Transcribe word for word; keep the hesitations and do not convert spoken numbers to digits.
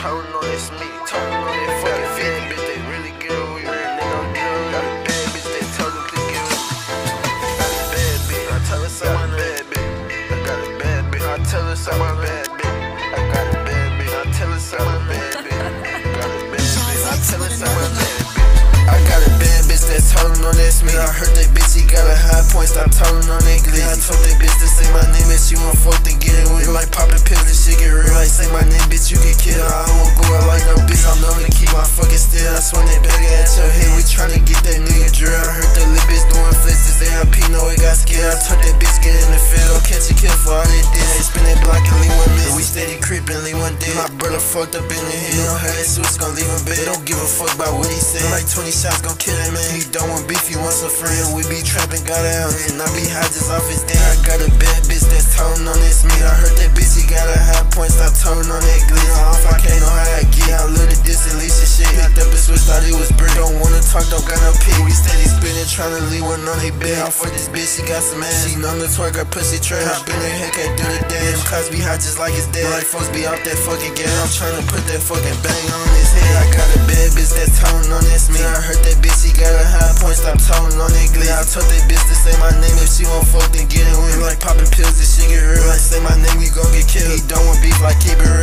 Told on it's me, told on that fucking bad bitch, they really get away. Real nigga, don't get away. Got a bad bitch, they told them to get away. Got a bad bitch, I tell her some my bad bitch. I got a bad bitch, I tell her some my bad bitch. I got a bad bitch, I tell her some my bad bitch. Got a bad bitch, I tell her some my bad bitch. I got a bad bitch that's holding on that's me. I heard that bitch, she got a high point, stop telling on that glitzy. I told that bitch to say my name and she want fuck to get it with. Like popping pills and shit get real. Like say my name, bitch, you get killed. I won't go out like no bitch, I'm known to keep my fucking still. I swing that bag at your head, we tryna get that nigga drill. I heard that little bitch doing flips, this A I P, no, it got scared. I told that bitch get in the field, catch a kill for all they did. They spin that block and leave one miss. We steady creeping, leave one dead. My brother fucked up in the head, he don't have that switch, gon' leave him bad. They don't give a fuck about what he said. Like twenty shots gon' kill him, man. He don't want beef, he wants a friend. We be trapping, got out, and I be high just off his day. I got a bad bitch that's toting on this me. I heard that bitch, he got a high point, stop toting on that glitter. Off, I can't know how I get. I love the distant leash and shit. Got that bitch switch, thought it was brick. Don't wanna talk, don't got no pee. We steady spinning, tryna leave one on they bed. I fuck this bitch, she got some ass. She known to twerk, her pussy trash. Hop in her head, can't do the damn. Cause be hot just like it's dead. Like folks be off that fucking gas. I'm tryna put that fucking bang on his head. I got a bad bitch that's toting on this me. I heard that bitch, she got a high point, stop toting on that glitter. I told that bitch to say my name if she want fuck, then get it with. Like popping pills, this shit get real. Like say my name, we gon' get killed. He don't want beef, like keep it real.